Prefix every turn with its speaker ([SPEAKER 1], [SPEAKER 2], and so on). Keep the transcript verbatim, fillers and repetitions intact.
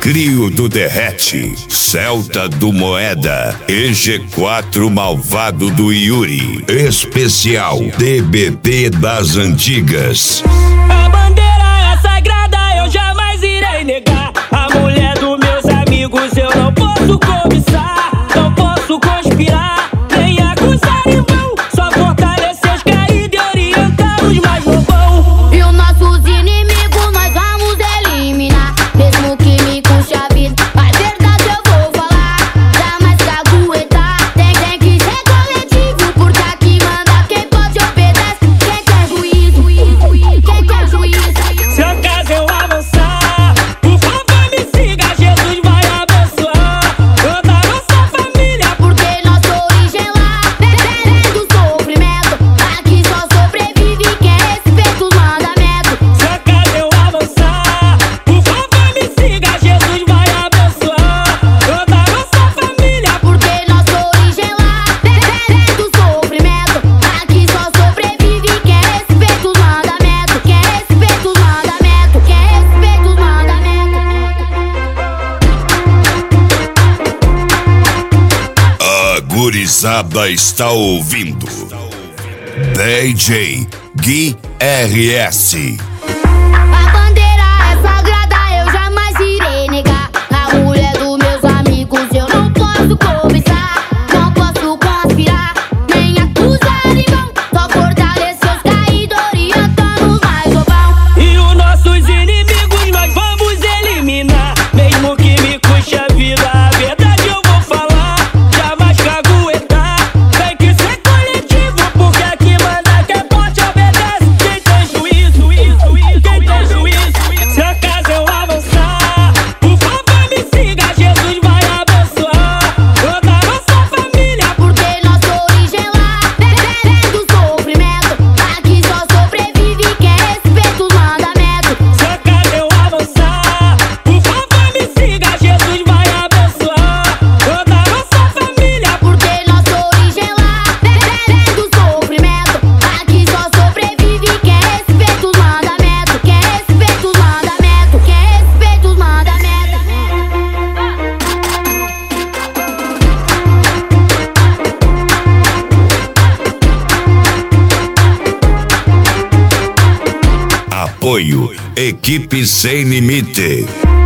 [SPEAKER 1] Crio do Derrete, Celta do Moeda e G quatro Malvado do Yuri. Especial D B T das Antigas.
[SPEAKER 2] A bandeira é sagrada, eu jamais irei negar. A mulher dos meus amigos eu não posso cobiçar, não posso conspirar, nem acusar irmão. Só fortalecer os caídos e orientar os mais bobão.
[SPEAKER 3] E os nossos inimigos nós vamos eliminar. Mesmo que me custe a vida, a verdade eu vou falar. Jamais caguetar, tem, tem que ser coletivo. Porque aqui manda quem pode obedece. Quem quer juízo, quem quer juízo.
[SPEAKER 2] Se acaso eu avançar, por favor me siga, Jesus vai abençoar toda a nossa família.
[SPEAKER 3] Porque nossa origem lá vem do sofrimento. Aqui só sobrevive quem respeita os mandamentos.
[SPEAKER 2] Se acaso eu avançar, por favor me siga, Jesus vai abençoar toda a nossa família.
[SPEAKER 3] Porque nossa origem lá vem do sofrimento. Aqui só sobrevive quem respeita os mandamentos. Quem respeita os mandamentos. Quem respeita os mandamentos.
[SPEAKER 1] A gurizada está ouvindo D J Gui R S.
[SPEAKER 3] A bandeira é sagrada, eu jamais irei negar. A mulher dos meus amigos eu não posso cobiçar, não posso conspirar, nem acusar irmão. Só fortalecer os caídos, orientando os mais bobão.
[SPEAKER 2] E os nossos inimigos nós vamos eliminar. Mesmo que me custe a vida, a verdade eu vou falar. Jamais caguetar, tem que ser coletivo. Porque aqui manda quem pode obedece. Quem tem juízo, quem tem juízo. Se acaso eu avançar, por favor me siga, Jesus vai abençoar toda a nossa família.
[SPEAKER 3] Porque nossa origem lá vem do sofrimento. Aqui só sobrevive quem respeita os mandamentos.
[SPEAKER 2] Se acaso eu avançar, por favor me siga, Jesus vai abençoar toda a nossa família.
[SPEAKER 3] Porque nossa origem lá vem do sofrimento. Aqui só sobrevive quem respeita os mandamentos. Quem respeita os mandamentos. Quem respeita os mandamentos.
[SPEAKER 1] Apoio Equipe Sem Limite.